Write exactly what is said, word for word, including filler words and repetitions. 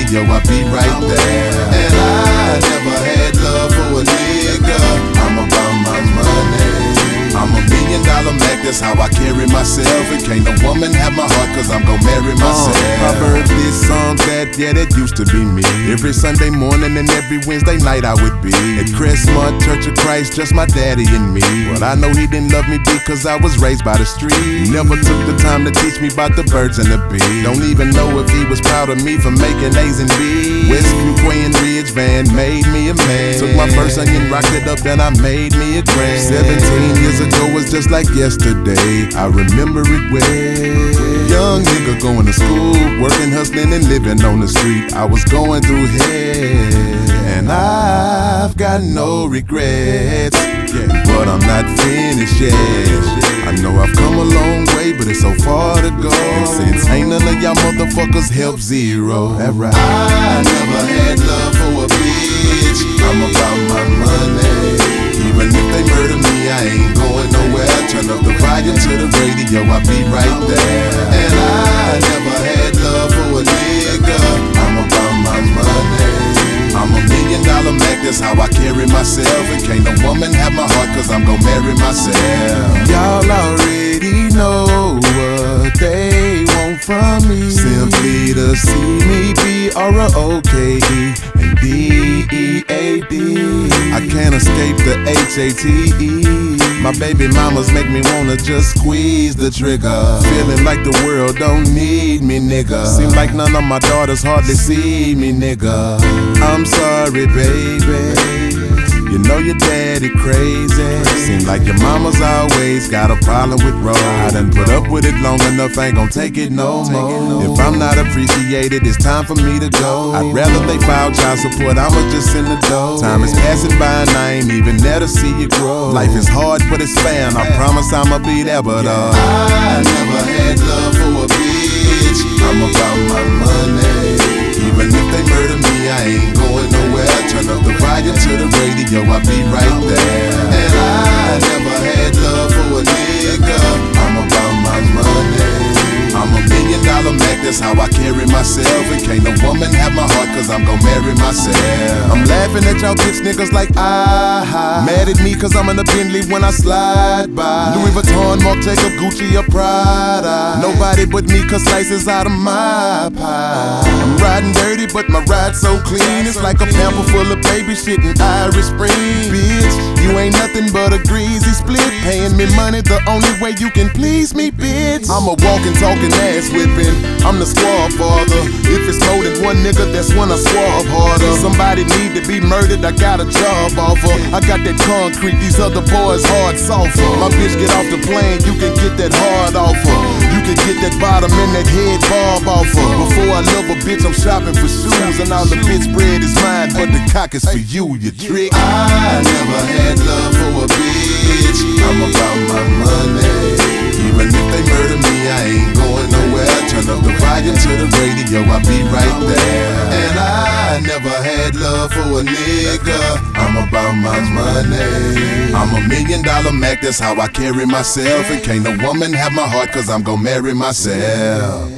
radio, I'll be right there. And I never had love for a nigga. I'm about my money. I'm a million dollar Mac, that's how I carry myself. And can't no woman have my heart, cause I'm gon' marry myself. uh, I've heard this song that, yeah, that used to be me. Every Sunday morning and every Wednesday night I would be at Crestmont Church of Christ, just my daddy and me. Well, I know he didn't love me because I was raised by the street. He never took the time to teach me about the birds and the bees. Don't even know if he was proud of me for making A's and B's. Westview Queen Ridge Van made me a man. Took my first onion, rocked it up, then I made me a grand. Seventeen years ago was just like yesterday, I remember it well. Young nigga going to school, working, hustling, and living on the street. I was going through hell, and I've got no regrets, yeah, but I'm not finished yet. I know I've come a long way, but it's so far to go. And since ain't none of y'all motherfuckers help zero, that right. I never had love for a bitch. I'm about my money. Even if they murder me, I ain't going nowhere. Turn up the volume to the radio, I'll be right there. And I never had love for a nigga. I'm about my money. I'm a million dollar Mac, that's how I carry myself. And can't no woman have my heart, cause I'm gon' marry myself. Y'all already know what they want from me. Simply to see me be R O K E and D E A D. I can't escape the H A T E. My baby mamas make me wanna just squeeze the trigger. Feeling like the world don't need me, nigga. Seem like none of my daughters hardly see me, nigga. I'm sorry, baby. You know your daddy crazy. Seem like your mama's always got a problem with road. I done put up with it long enough, ain't gon' take it no more. If I'm not appreciated, it's time for me to go. I'd rather they file child support, I'ma just send the dough. Time is passing by and I ain't even there to see you grow. Life is hard, but it's fair, and I promise I'ma be there, but uh I never had love for a bitch. I'm about my money. Even if they murder me, I ain't going nowhere. Turn up the volume to the radio, I'll be right there. And I never had love for a nigga. I'm about my money. I'm a million dollar Mac, that's how I carry myself. And can't no woman have my heart, cause I'm gon' marry myself. I'm laughing at y'all bitch niggas like ah. Mad at me cause I'm in a Bentley when I slide by. Louis Vuitton, Marc Jacob, Gucci, or Prada. Nobody but me cause slices out of my pie. I'm riding dirty but my ride's so clean. It's like a pamper full of baby shit and Irish Spring. Bitch, you ain't nothing but a greasy split. Paying me money the only way you can please me, bitch. I'm a walking, talking ass whipping. I'm the squad father. If it's more than one nigga, that's when I swab harder. Somebody need to be murdered, I got a job offer. I got that concrete, these other boys hard sulfur. My bitch get off the plane, you can get that hard offer. You can get that bottom and that head bob offer. Before I love a bitch, I'm shopping for shoes, and all the bitch bread is mine, but the cock is for you, you trick. I never had love for a bitch. I'm about my money. Even if they murder me, I ain't going nowhere. Turn up the volume to the radio, I'll be right there. And I never had love for a nigga. I'm about my money. I'm a million dollar Mac, that's how I carry myself. And can't no woman have my heart, cause I'm gon' marry myself.